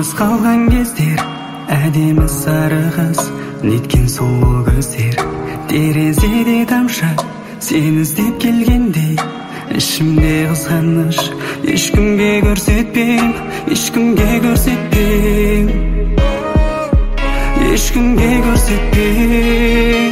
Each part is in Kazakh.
Жалғыз қалған кездер, әдемі сары қыз, неткен сұлу көздер. Терезеде тамшы, сені іздеп келгендей, ішімде қызғаныш, ешкімге көрсетпейм, ешкімге көрсетпейм, ешкімге көрсетпейм.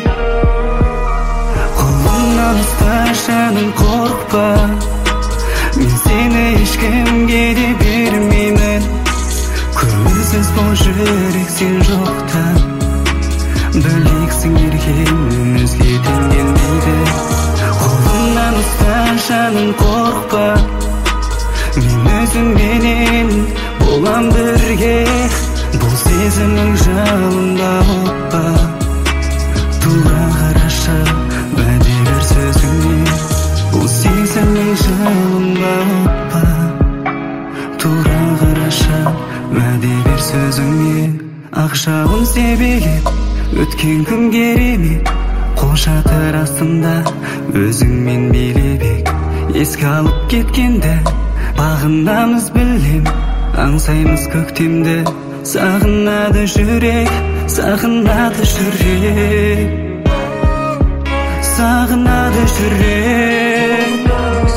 Қолымнан ұста жаным, қорықпа, мен сені ешкімге де бермеймін. Көңілсіз бұл жүрек сен жоқта, бөлексің еркем, өзге тең келмейді. Қолымнан ұста жаным, қорықпа, мен өзіңменен болам бірге. Бұл сезімнің жалында отпа, тура қарашы, уәде бер сөзіңе. Бұл сезімнің жалында отпа, тура қарашы, уәде бер сөзіңе. Ақшағын себелеп, өткен күн керемет, қол шатыр астында өзіңмен билебек. Еске алып кеткенді бағынамыз білем, аңсаймыз көктемді. Сағынады жүрек, сағынады жүрек, сағынады жүрек.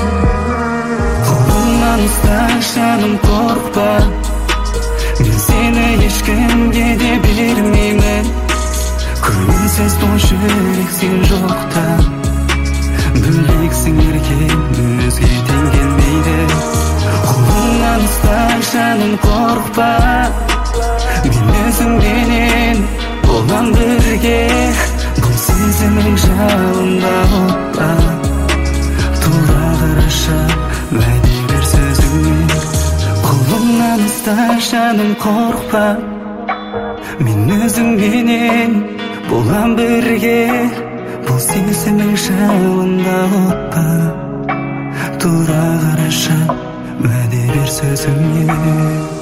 Қолымнан ұста жаным, қорықпа, мен сені ешкімге де бермеймін. Көңілсіз бұл жүрек сен жоқта, бөлексің еркем, өзге тең келмейді. Қолымнан ұста жаным, қорықпа, мен өзіңменен болам бірге. Бұл сезімнің жалында отпа, тура қарашы, уәде бер сөзіңе. Қолымнан ұста жаным, қорықпа, мен өзіңменен болам бірге. Бұл сезімнің жалында отпа, тура қарашы, уәде бер сөзіңе.